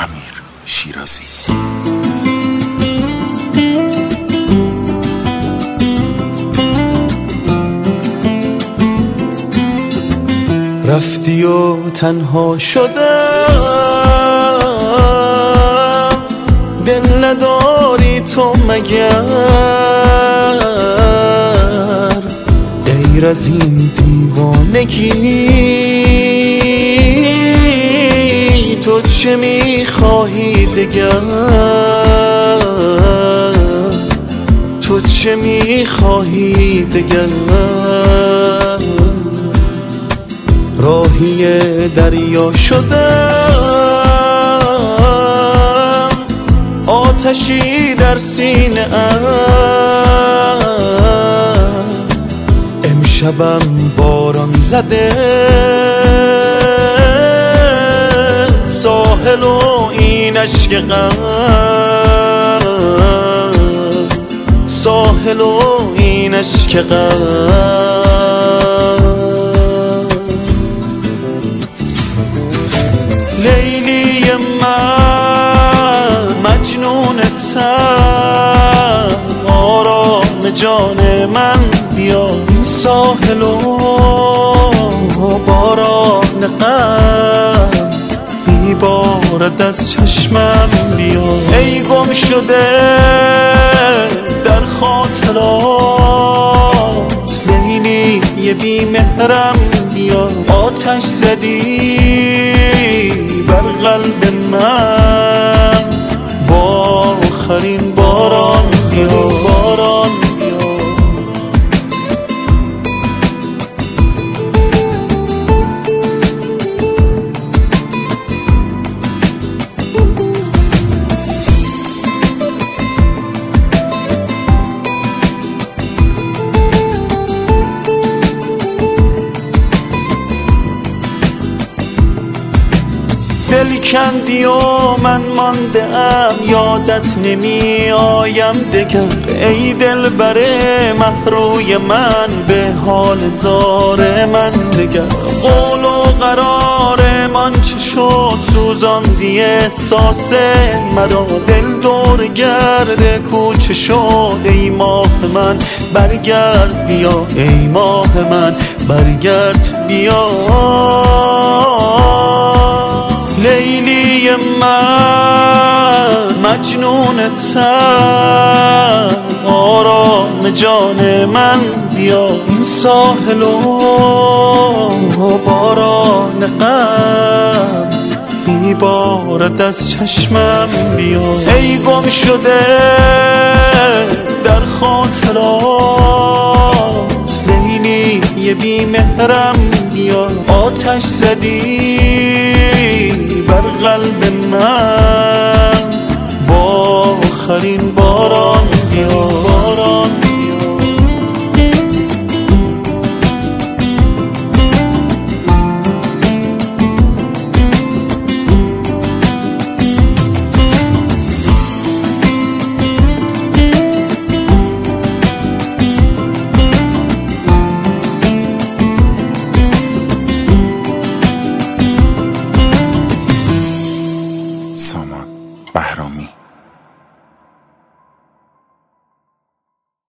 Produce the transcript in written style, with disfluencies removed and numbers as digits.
امیر شیرازی. رفتی و تنها شدم، دل نداری تو مگر؟ غیر از این دیوانگی تو چه میخواهی دگر؟ تو چه میخواهی دگر؟ راهی دریا شدم، آتشی در سینه ام، امشبم باران زده ساحل و این اشک غم، ساحل و این اشک غم. لیلی من مجنونتم، آرام جان من بیا این ساحل و باران غم میبارد از چشمم بیا. ای گم شده در خاطرات لیلی یه بی مهرم بیا. آتش زدی بر قلب من با آخرین باران بیا، باران بیا. دل کندی و من مانده ام، یادت نمی آیم دگر. ای دل بره محروی من به حال زار من دگر. قول و قرار من چه شد سوزاندی احساس مرا، دل دور گرد کوچه شد. ای ماه من برگرد بیا، ای ماه من برگرد بیا. لیلی من مجنونتم، آرام جان من بیا این ساحل و باران غم میبارد از چشمم بیا. ای گم شده در خاطرات لیلی یه بی مهرم بیا. آتش زدی بر قلب من با آخرین باران بیا، باران.